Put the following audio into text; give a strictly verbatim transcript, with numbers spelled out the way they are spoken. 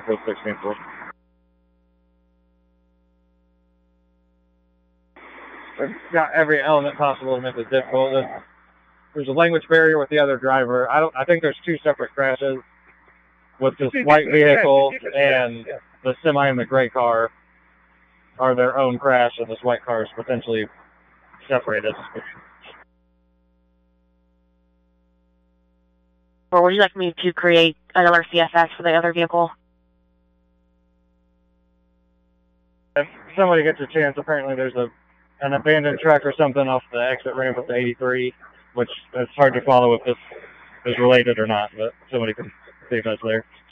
with sixteen four. We've got every element possible to make this difficult. There's a language barrier with the other driver. I don't. I think there's two separate crashes with this white vehicle and the semi and the gray car are their own crash, and this white car is potentially separated. Or would you like me to create another C F X for the other vehicle? If somebody gets a chance, apparently there's a an abandoned truck or something off the exit ramp of the eighty-three, which it's hard to follow if this is related or not, but somebody can see if that's there.